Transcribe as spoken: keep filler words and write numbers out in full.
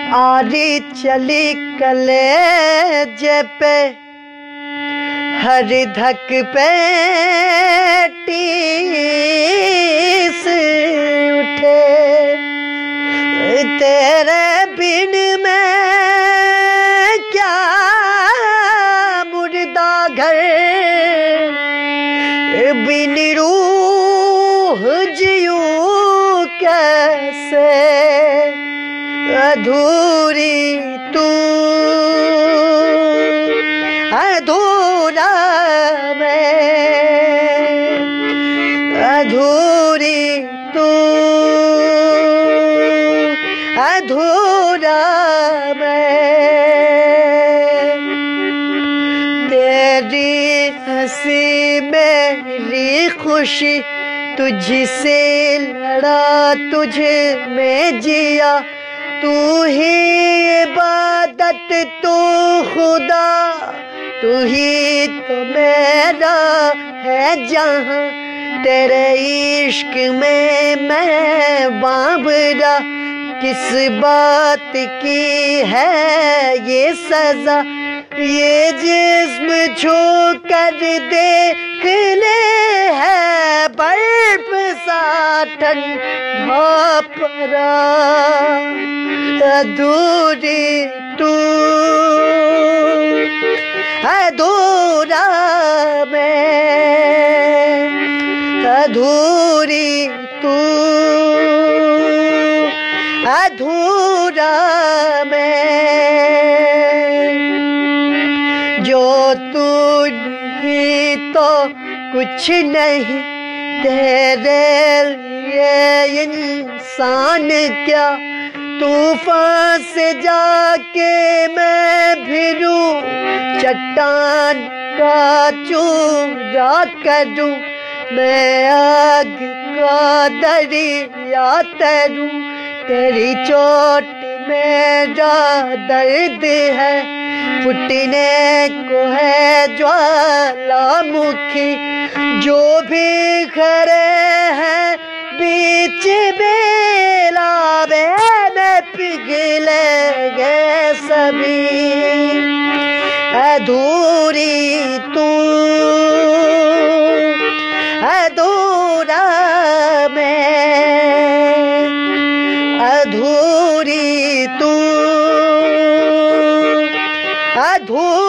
आरी चली कलेज पे हर धक पे टीस उठे, तेरे बिन मैं क्या मुर्दा घर, बिन रूह जियूं कैसे, अधूरी तू अधूरा मैं, अधूरी तू अधूरा मैं। तेरी हंसी मेरी खुशी, तुझसे लड़ा तुझ में जिया, तू ही इबादत तू खुदा, तू ही तो मेरा है जहां, तेरे इश्क में मैं बाबरा, किस बात की है ये सजा, ये जिस्म छू कर देख ले है बर्फ सा ठंडा परा, अधूरी तू अधूरा मैं, अधूरी तू अधूरा मैं। जो तू नहीं तो कुछ नहीं, तेरे लिए इंसान क्या, तूफान से जाके मैं भिरूं, चट्टान का चूरा करूं, मैं आग का दरिया तरूं, तेरी चोट मेरा दर्द है, फुटने को है ज्वालामुखी, जो भी खड़े हैं बीच बेलावे में पिघलेंगे सभी, अधूरी तू अधूरा मैं, अधूरी तू अधूरा